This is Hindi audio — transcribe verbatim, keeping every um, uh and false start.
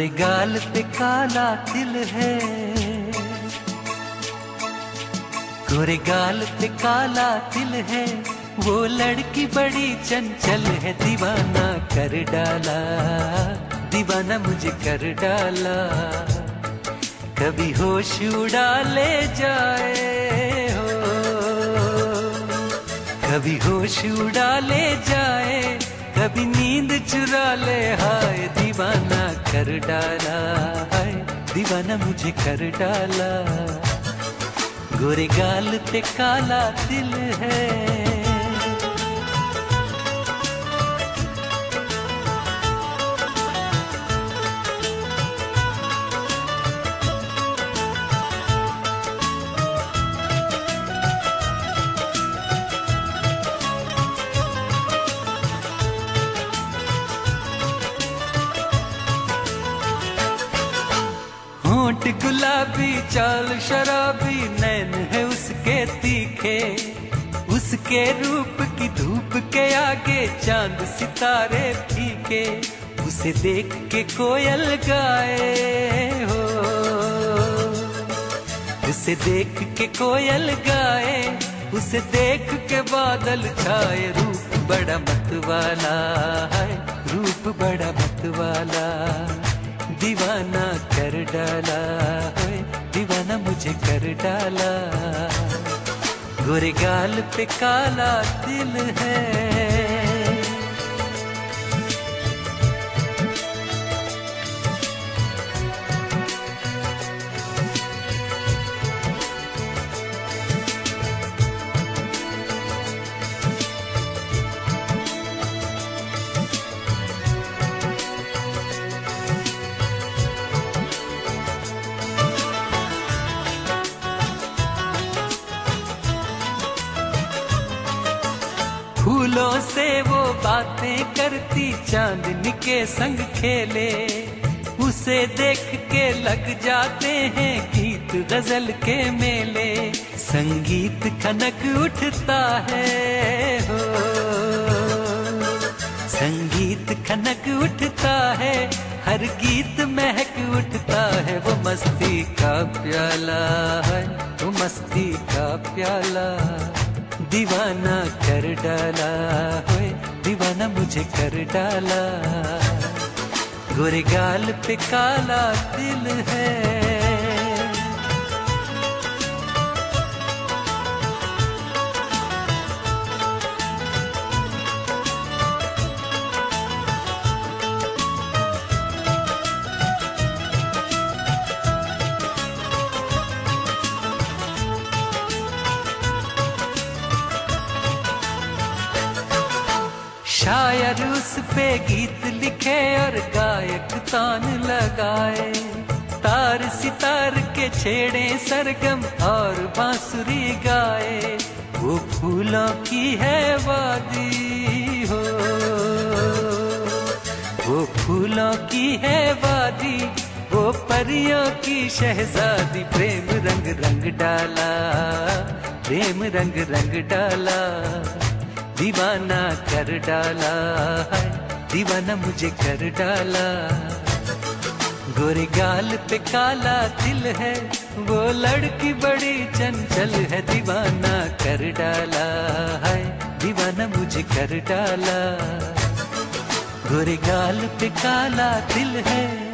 गोरे गाल पे काला तिल है, गोरे गाल पे काला तिल है, वो लड़की बड़ी चंचल है, दीवाना कर डाला, दीवाना मुझे कर डाला। कभी होश उड़ा ले जाए हो, कभी होश उड़ा ले जाए, कभी नींद चुरा ले, हाय दीवाना कर डाला, हाय दीवाना मुझे कर डाला। गोरे गाल पे काला दिल है, होंठ गुलाबी चाल शराबी, नैन है उसके तीखे, उसके रूप की धूप के आगे चांद सितारे फीके। उसे देख के कोयल गाए हो, उसे देख के कोयल गाए, उसे देख के बादल छाए। रूप बड़ा मतवाला है, रूप बड़ा मतवाला, दीवाना कर डाला है, दीवाना मुझे कर डाला। गोरे गाल पे काला दिल है, फूलों से वो बातें करती, चांदनी के संग खेले। उसे देख के लग जाते हैं गीत गजल के मेले। संगीत खनक उठता है हो, संगीत खनक उठता है, हर गीत महक उठता है। वो मस्ती का प्याला है, वो मस्ती का प्याला, दीवाना कर डाला है, दीवाना मुझे कर डाला। गोरे गाल पे काला दिल है, शायर उस पे गीत लिखे और गायक तान लगाए। तार सितार के छेड़े सरगम और बांसुरी गाए। वो फूलों की है वादी हो, वो फूलों की है वादी, वो परियों की शहजादी। प्रेम रंग रंग डाला, प्रेम रंग रंग डाला, दीवाना कर डाला है, दीवाना मुझे कर डाला। गोरे गाल पे काला दिल है, वो लड़की बड़ी चंचल है, दीवाना कर डाला है, दीवाना मुझे कर डाला। गोरे गाल पे काला दिल है।